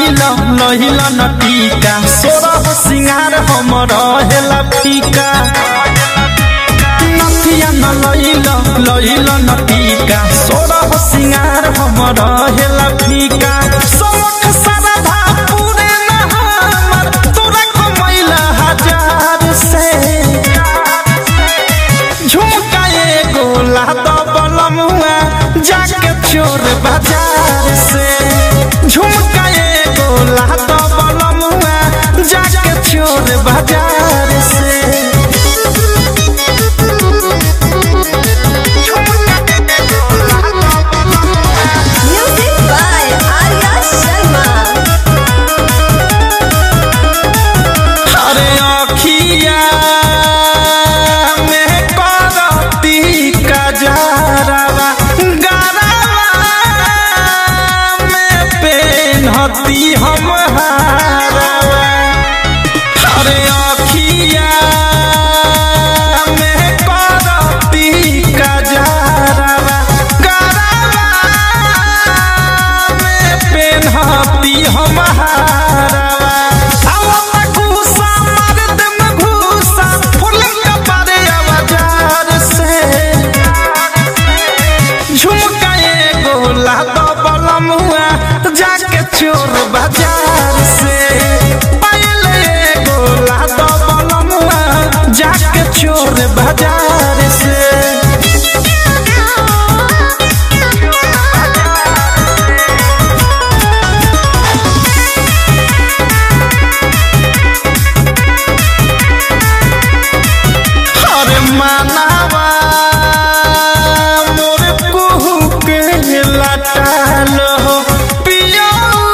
लहिला न टीका सोरह सिंगार हमर हेला फीका नथिया न लहिला न टीका सोरह सिंगार हमर हेला फीका सोख सरधा पूरे न हमर तोरा कमैला हजार से झुमका एगो लाद बलमुआ जाके चोर बाजार से झुमका एगो लाद बलमुआ जाके चोर बाजार से Music by Arya Sharma. अरे अखिया में करती कजरावा गरावा में पेन्हती हम हारावा अरे अखिया में करती कजरावा गरावा में पेन्हती हम हारावा झुमका एगो लाद बलमुआ जाके चोर बाजार से पायल एगो लाद बलमुआ जाके चोर बाजार से अरे मानावा मोर कुहू के लटाल हो पियो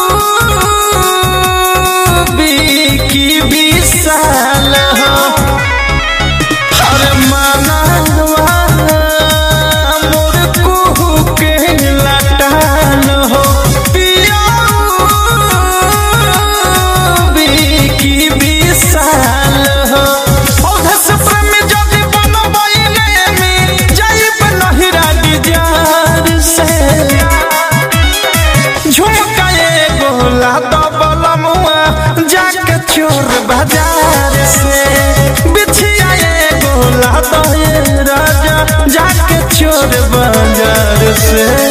बिकी विशाल हो अरे मानावा मोर कुहू के लटाल हो पियो बिकी विशाल हो झुमका एगो लाद बलमुआ जाके चोर बाजार से बिछिया एगो लाद राजा जाके चोर बाजार से।